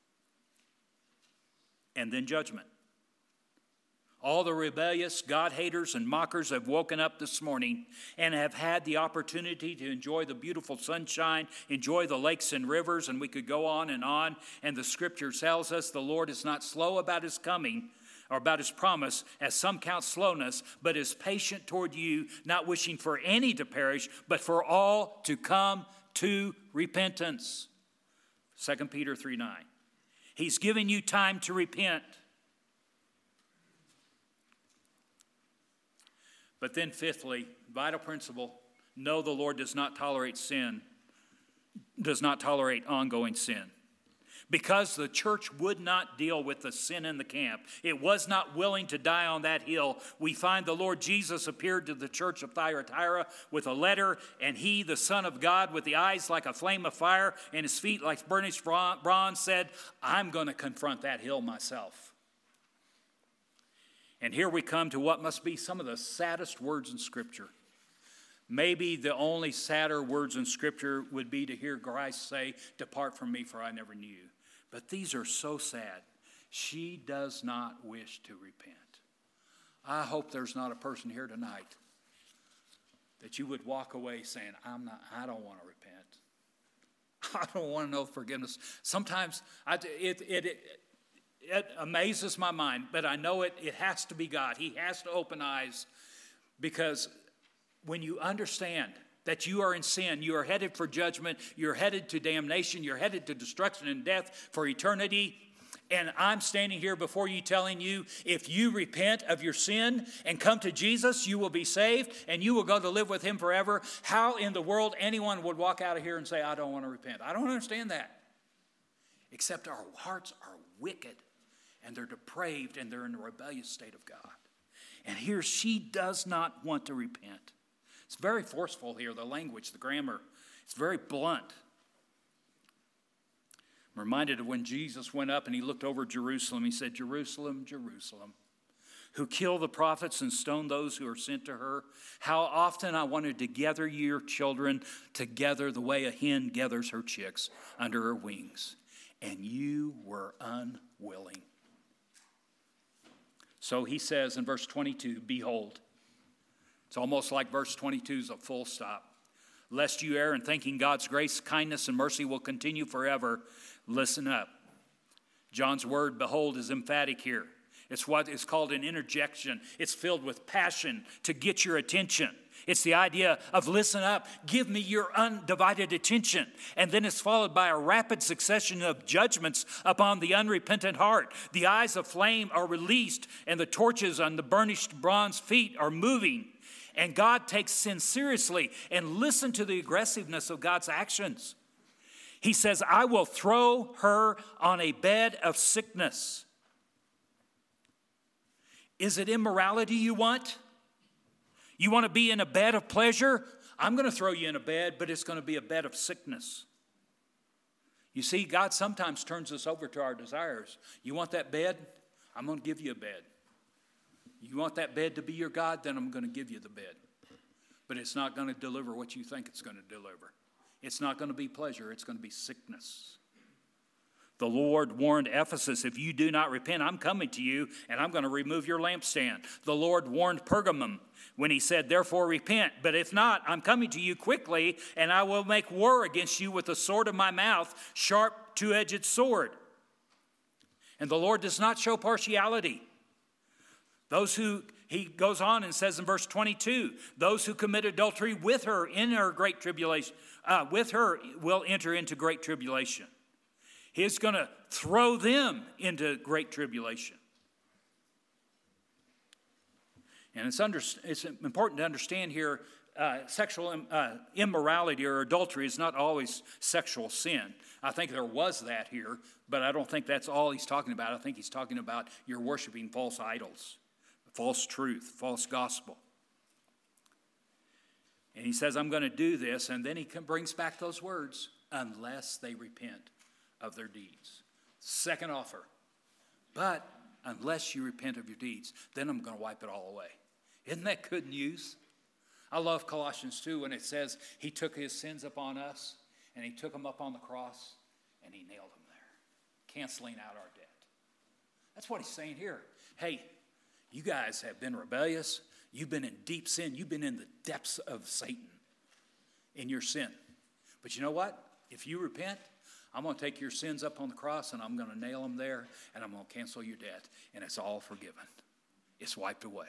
And then judgment. All the rebellious God-haters and mockers have woken up this morning and have had the opportunity to enjoy the beautiful sunshine, enjoy the lakes and rivers, and we could go on. And the scripture tells us the Lord is not slow about his coming or about his promise, as some count slowness, but is patient toward you, not wishing for any to perish, but for all to come to repentance. 2 Peter 3:9. He's giving you time to repent. But then fifthly, vital principle, know the Lord does not tolerate sin, does not tolerate ongoing sin. Because the church would not deal with the sin in the camp, it was not willing to die on that hill, we find the Lord Jesus appeared to the church of Thyatira with a letter, and he, the Son of God, with the eyes like a flame of fire and his feet like burnished bronze, said, I'm going to confront that hill myself. And here we come to what must be some of the saddest words in Scripture. Maybe the only sadder words in Scripture would be to hear Christ say, depart from me, for I never knew you. But these are so sad. She does not wish to repent. I hope there's not a person here tonight that you would walk away saying, I don't want to repent. I don't want to know forgiveness. Sometimes it amazes my mind, but I know it has to be God. He has to open eyes, because when you understand that you are in sin, you are headed for judgment, you're headed to damnation, you're headed to destruction and death for eternity, and I'm standing here before you telling you, if you repent of your sin and come to Jesus, you will be saved and you will go to live with him forever. How in the world anyone would walk out of here and say, I don't want to repent? I don't understand that. Except our hearts are wicked and they're depraved and they're in a rebellious state of God. And here she does not want to repent. It's very forceful here, the language, the grammar. It's very blunt. I'm reminded of when Jesus went up and he looked over Jerusalem. He said, Jerusalem, Jerusalem, who kill the prophets and stone those who are sent to her. How often I wanted to gather your children together the way a hen gathers her chicks under her wings, and you were unwilling. So he says in verse 22, behold. It's almost like verse 22 is a full stop. Lest you err in thinking God's grace, kindness, and mercy will continue forever, listen up. John's word, behold, is emphatic here. It's what is called an interjection. It's filled with passion to get your attention. It's the idea of listen up, give me your undivided attention. And then it's followed by a rapid succession of judgments upon the unrepentant heart. The eyes of flame are released and the torches on the burnished bronze feet are moving. And God takes sin seriously, and listen to the aggressiveness of God's actions. He says, I will throw her on a bed of sickness. Is it immorality you want? You want to be in a bed of pleasure? I'm going to throw you in a bed, but it's going to be a bed of sickness. You see, God sometimes turns us over to our desires. You want that bed? I'm going to give you a bed. You want that bed to be your God? Then I'm going to give you the bed. But it's not going to deliver what you think it's going to deliver. It's not going to be pleasure. It's going to be sickness. The Lord warned Ephesus, if you do not repent, I'm coming to you and I'm going to remove your lampstand. The Lord warned Pergamum when he said, therefore repent. But if not, I'm coming to you quickly and I will make war against you with the sword of my mouth, sharp two-edged sword. And the Lord does not show partiality. Those who, he goes on and says in verse 22, those who commit adultery with her in her great tribulation, with her will enter into great tribulation. He's going to throw them into great tribulation. And it's important to understand here, sexual immorality or adultery is not always sexual sin. I think there was that here, but I don't think that's all he's talking about. I think he's talking about you're worshiping false idols. False truth, false gospel. And he says, I'm going to do this. And then he brings back those words, unless they repent of their deeds. Second offer. But unless you repent of your deeds, then I'm going to wipe it all away. Isn't that good news? I love Colossians 2 when it says he took his sins upon us and he took them up on the cross and he nailed them there, canceling out our debt. That's what he's saying here. Hey, you guys have been rebellious. You've been in deep sin. You've been in the depths of Satan in your sin. But you know what? If you repent, I'm going to take your sins up on the cross and I'm going to nail them there and I'm going to cancel your debt. And it's all forgiven. It's wiped away.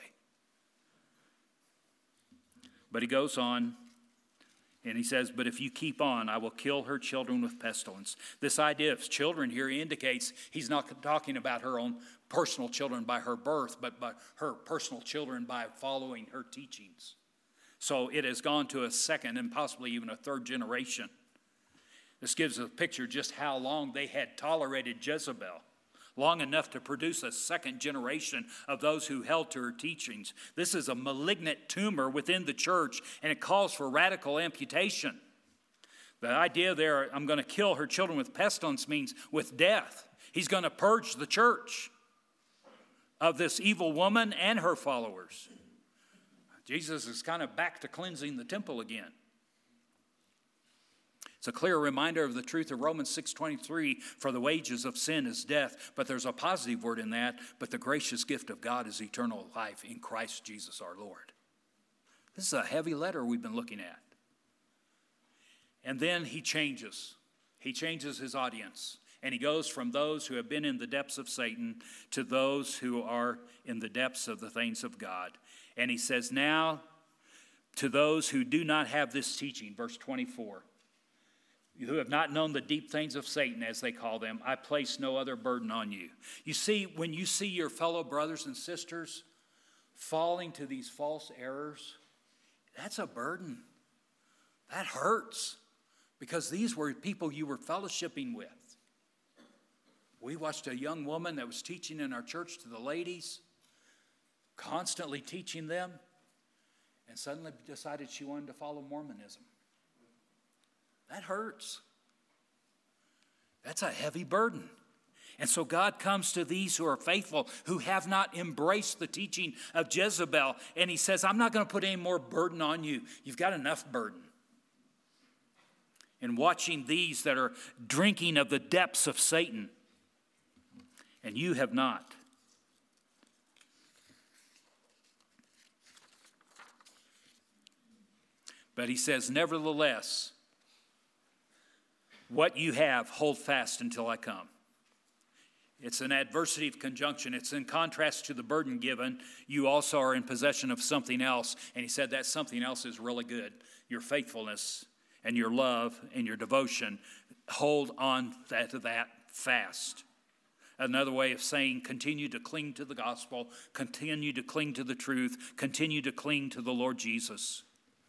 But he goes on and he says, but if you keep on, I will kill her children with pestilence. This idea of children here indicates he's not talking about her own personal children by her birth, but by her personal children by following her teachings. So it has gone to a second and possibly even a third generation. This gives a picture just how long they had tolerated Jezebel, long enough to produce a second generation of those who held to her teachings. This is a malignant tumor within the church, and it calls for radical amputation. The idea there, I'm going to kill her children with pestilence, means with death. He's going to purge the church of this evil woman and her followers. Jesus is kind of back to cleansing the temple again. It's a clear reminder of the truth of Romans 6:23, for the wages of sin is death. But there's a positive word in that, but the gracious gift of God is eternal life in Christ Jesus our Lord. This is a heavy letter we've been looking at. And then he changes. He changes his audience. And he goes from those who have been in the depths of Satan to those who are in the depths of the things of God. And he says, now to those who do not have this teaching, verse 24, who have not known the deep things of Satan, as they call them, I place no other burden on you. You see, when you see your fellow brothers and sisters falling to these false errors, that's a burden. That hurts, because these were people you were fellowshipping with. We watched a young woman that was teaching in our church to the ladies, constantly teaching them, and suddenly decided she wanted to follow Mormonism. That hurts. That's a heavy burden. And so God comes to these who are faithful, who have not embraced the teaching of Jezebel, and he says, I'm not going to put any more burden on you. You've got enough burden. And watching these that are drinking of the depths of Satan, and you have not. But he says, nevertheless, what you have, hold fast until I come. It's an adversity of conjunction. It's in contrast to the burden given. You also are in possession of something else. And he said that something else is really good. Your faithfulness and your love and your devotion. Hold on to that fast. Another way of saying continue to cling to the gospel, continue to cling to the truth, continue to cling to the Lord Jesus.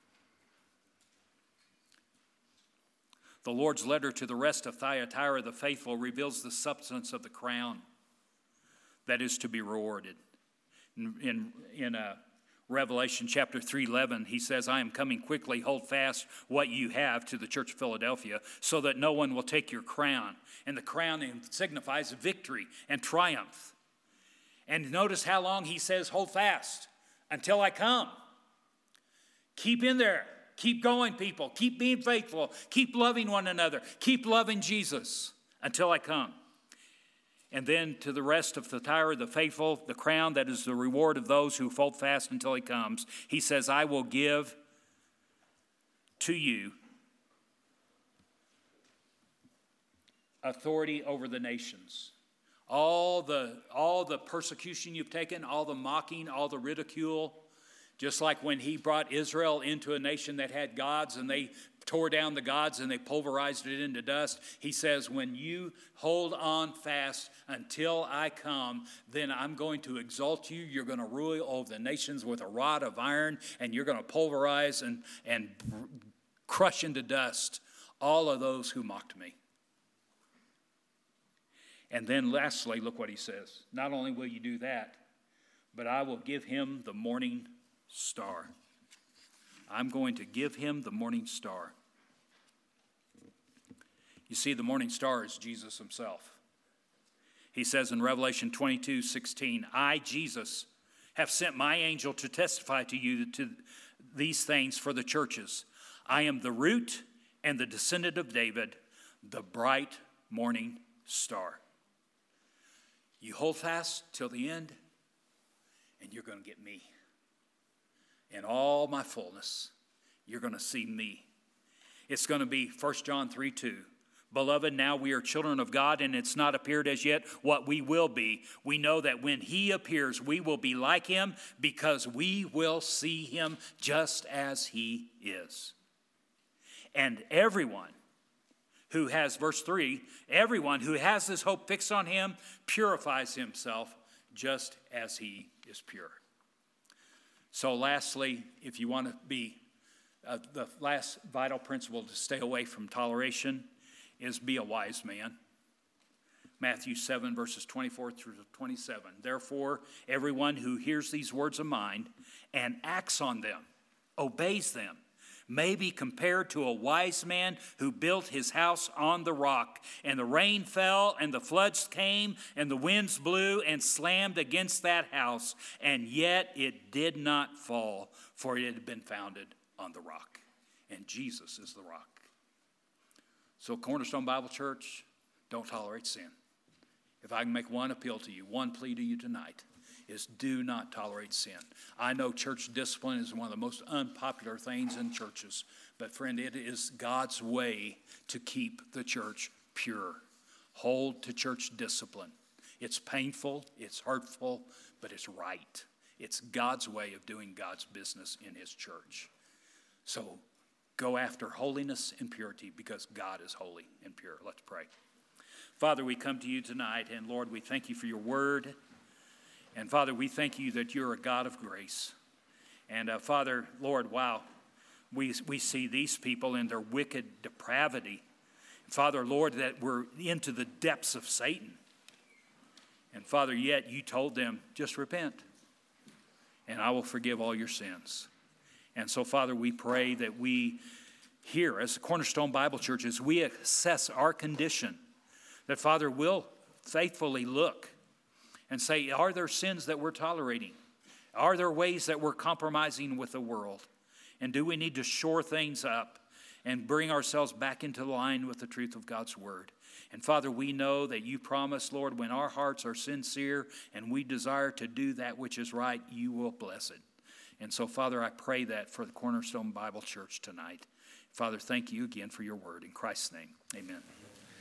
The Lord's letter to the rest of Thyatira the faithful reveals the substance of the crown that is to be rewarded. In Revelation chapter 3:11, he says, I am coming quickly, hold fast what you have to the church of Philadelphia, so that no one will take your crown. And the crown signifies victory and triumph. And notice how long he says, hold fast until I come. Keep in there. Keep going, people. Keep being faithful. Keep loving one another. Keep loving Jesus until I come. And then to the rest of Thyatira, the faithful, the crown that is the reward of those who hold fast until he comes. He says, I will give to you authority over the nations. All the persecution you've taken, all the mocking, all the ridicule, just like when he brought Israel into a nation that had gods and they tore down the gods and they pulverized it into dust. He says, when you hold on fast until I come, then I'm going to exalt you. You're going to rule over the nations with a rod of iron, and you're going to pulverize and crush into dust all of those who mocked me. And then lastly, look what he says. Not only will you do that, but I will give him the morning star. I'm going to give him the morning star. You see, the morning star is Jesus himself. He says in Revelation 22:16, I, Jesus, have sent my angel to testify to you to these things for the churches. I am the root and the descendant of David, the bright morning star. You hold fast till the end, and you're going to get me. In all my fullness, you're going to see me. It's going to be 1 John 3:2. Beloved, now we are children of God, and it's not appeared as yet what we will be. We know that when he appears, we will be like him, because we will see him just as he is. And everyone who has, verse 3, everyone who has this hope fixed on him purifies himself just as he is pure. So lastly, if you want to be, the last vital principle to stay away from toleration is be a wise man. Matthew 7, verses 24 through 27. Therefore, everyone who hears these words of mine and acts on them, obeys them, may be compared to a wise man who built his house on the rock. And the rain fell, and the floods came, and the winds blew and slammed against that house. And yet it did not fall, for it had been founded on the rock. And Jesus is the rock. So Cornerstone Bible Church, don't tolerate sin. If I can make one appeal to you, one plea to you tonight, is do not tolerate sin. I know church discipline is one of the most unpopular things in churches, but friend, it is God's way to keep the church pure. Hold to church discipline. It's painful, it's hurtful, but it's right. It's God's way of doing God's business in his church. So go after holiness and purity because God is holy and pure. Let's pray. Father, we come to you tonight, and Lord, we thank you for your word. And Father, we thank you that you're a God of grace. And Father, Lord, wow, we see these people in their wicked depravity. Father, Lord, that we're into the depths of Satan. And Father, yet you told them, just repent, and I will forgive all your sins. And so, Father, we pray that we here, as the Cornerstone Bible Church, as we assess our condition, that, Father, we'll faithfully look and say, are there sins that we're tolerating? Are there ways that we're compromising with the world? And do we need to shore things up and bring ourselves back into line with the truth of God's word? And Father, we know that you promise, Lord, when our hearts are sincere and we desire to do that which is right, you will bless it. And so, Father, I pray that for the Cornerstone Bible Church tonight. Father, thank you again for your word. In Christ's name, amen.